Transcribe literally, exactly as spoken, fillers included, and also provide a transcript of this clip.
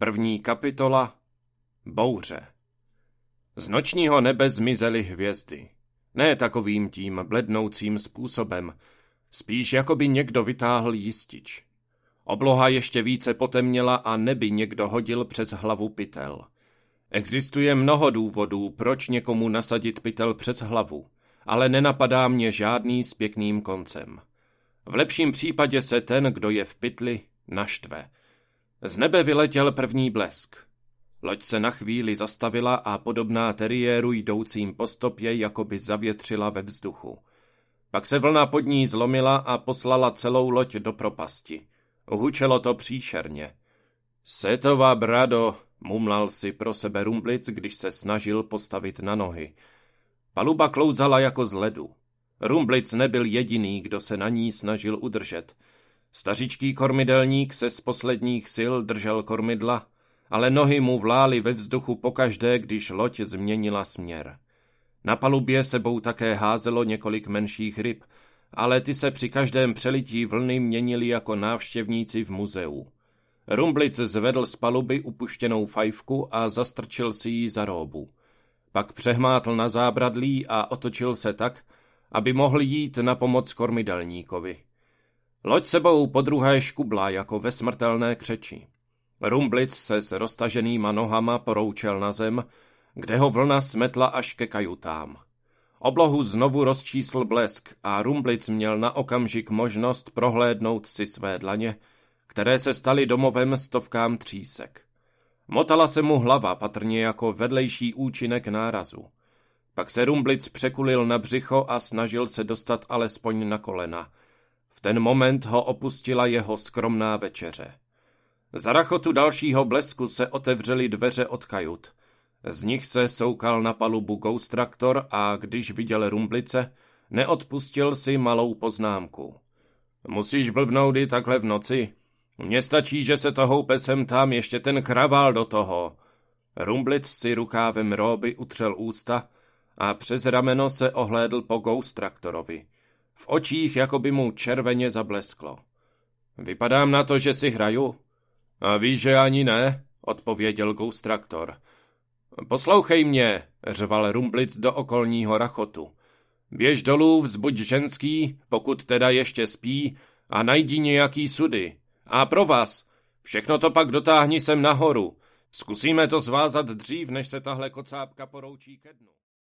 První kapitola. Bouře. Z nočního nebe zmizely hvězdy. Ne takovým tím blednoucím způsobem, spíš jako by někdo vytáhl jistič. Obloha ještě více potemněla a neby někdo hodil přes hlavu pytel. Existuje mnoho důvodů, proč někomu nasadit pytel přes hlavu, ale nenapadá mě žádný s pěkným koncem. V lepším případě se ten, kdo je v pytli, naštve. Z nebe vyletěl první blesk. Loď se na chvíli zastavila a podobná teriéru jdoucím po stopě jakoby zavětřila ve vzduchu. Pak se vlna pod ní zlomila a poslala celou loď do propasti. Hučelo to příšerně. Setova brado, mumlal si pro sebe Rumblic, když se snažil postavit na nohy. Paluba klouzala jako z ledu. Rumblic nebyl jediný, kdo se na ní snažil udržet. Stařičký kormidelník se z posledních sil držel kormidla, ale nohy mu vlály ve vzduchu pokaždé, když loď změnila směr. Na palubě sebou také házelo několik menších ryb, ale ty se při každém přelití vlny měnili jako návštěvníci v muzeu. Rumblic zvedl z paluby upuštěnou fajfku a zastrčil si ji za róbu. Pak přehmátl na zábradlí a otočil se tak, aby mohl jít na pomoc kormidelníkovi. Loď sebou podruhé škubla jako ve smrtelné křeči. Rumblic se s roztaženýma nohama poroučel na zem, kde ho vlna smetla až ke kajutám. Oblohu znovu rozčísl blesk a Rumblic měl na okamžik možnost prohlédnout si své dlaně, které se staly domovem stovkám třísek. Motala se mu hlava patrně jako vedlejší účinek nárazu. Pak se Rumblic překulil na břicho a snažil se dostat alespoň na kolena. V ten moment ho opustila jeho skromná večeře. Za rachotu dalšího blesku se otevřely dveře od kajut. Z nich se soukal na palubu Ghost Tractor a když viděl Rumblice, neodpustil si malou poznámku. Musíš blbnout i takhle v noci? Mně stačí, že se to houpe sem tam, ještě ten kravál do toho. Rumblic si rukávem róby utřel ústa a přes rameno se ohlédl po Ghost Tractorovi. V očích jako by mu červeně zablesklo. Vypadám na to, že si hraju? A víš, že ani ne, odpověděl Ghost Tractor. Poslouchej mě, řval Rumblic do okolního rachotu. Běž dolů, vzbuď ženský, pokud teda ještě spí, a najdi nějaký sudy. A pro vás, všechno to pak dotáhni sem nahoru. Zkusíme to zvázat dřív, než se tahle kocápka poroučí ke dnu.